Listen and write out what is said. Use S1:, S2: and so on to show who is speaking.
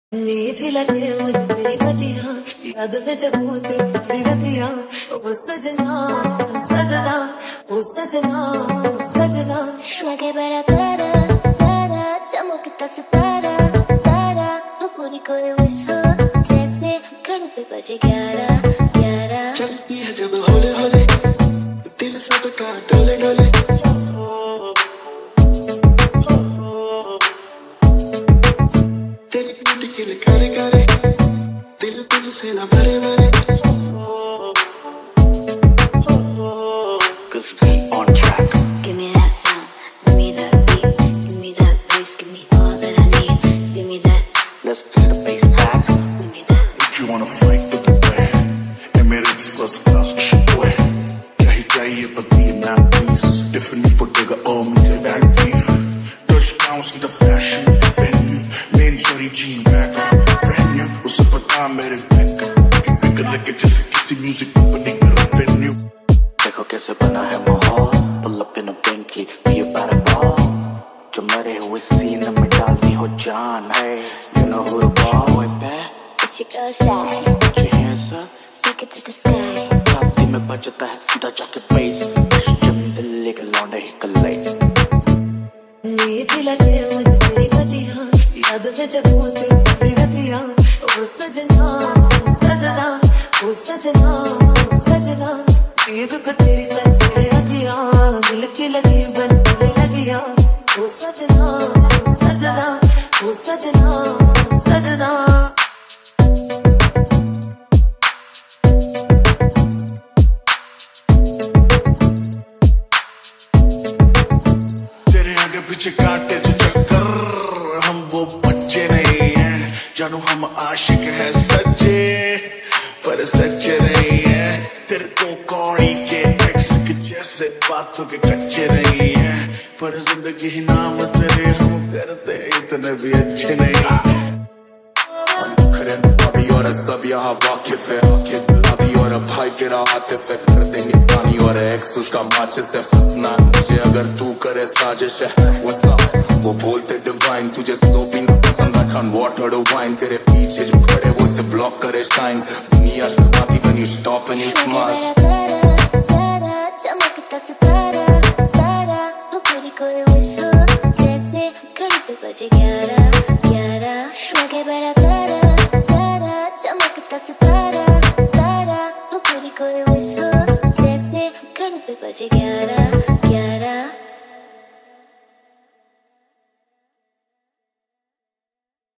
S1: मीठी लगे मुझे तेरी बतियाँ, याद में जब होती तेरी रतियाँ। ओ सजना सजना, ओ सजना सजना,
S2: लगे बड़ा प्यारा प्यारा, चमकता सितारा तारा, हो पूरी कोई विश हो जैसे घड़ी पे बजे 11
S3: चलती है जब होले होले, दिल सबका डोले डोले। तेरी ब्यूटी के लिए करे करे, दिल तुझसे ना भरे भरे।
S4: Cause we on track.
S2: Give me that sound, give me that beat, give me that bass, give me all that I need. Give me that,
S4: Let's play the bass back.
S2: give me that.
S5: You wanna fight with the band? Emirates first class boy. क्या ही चाहिए पति ना please. Tiffany Bottega or मुझे back beef. Touchdown see the fashion venue. Main sorry G-Wagon brand new. उसे पता मेरे back की फिक्र लगे जैसे किसी music company का revenue.
S4: देखो कैसे बना है माहौल, pull up in a Bentley, be about a ball. जो मरे हुए सीने में डालनी हो जान, hey, you know who the boy back.
S2: It's your girl shy,
S4: Put your hands up,
S2: take it to the sky.
S4: छाती में बजता है सीधा जाके bass. जब दिल्ली के लौंडे ही कले.
S1: मीठी लगे मुझे तेरी बतियाँ, याद में जब होती तेरी रतियाँ। ओ सजना सजना, ओ सजना सजना, ईद को तेरी तस्वीरें रतियाँ, दिल की लगी बन तेरे लगियाँ। ओ सजना सजना, ओ सजना सजना।
S5: तेरे आगे पीछे काटे जो चक्कर, हम वो बच्चे नहीं हैं। जानू हम आशिक हैं सच्चे, पर सच्चे नहीं हैं। तेरे को कौड़ी के एक्स के जैसे बातों के कच्चे नहीं हैं। पर जिंदगी ही नाम तेरे हम करते इतने भी अच्छे नहीं हैं।
S6: अभी और सब यहाँ वाकिफ है, अभी और भाई तेरा आतिफ है। कर देंगे पानी और एक्स उसका माचिस है। फंसना मुझे अगर तू करे साजिश है। What's up? वो बोलते डिवाइन, तुझे स्लो भी ना पसंद है। टर्न वाटर टू वाइन, तेरे पीछे जो खड़े वो से ब्लॉक करे शाइन। दुनिया शर्माती when you stop and you
S2: लगे
S6: smile.
S2: बड़ा प्यारा प्यारा, चमकता सितारा तारा, हो पूरी कोई विश हो जैसे घड़ी पे बजे 11 लगे बड़ा प्यारा प्यारा, चमकता सितारा तारा, हो पूरी कोई विश हो जैसे घड़ी पे बजे 11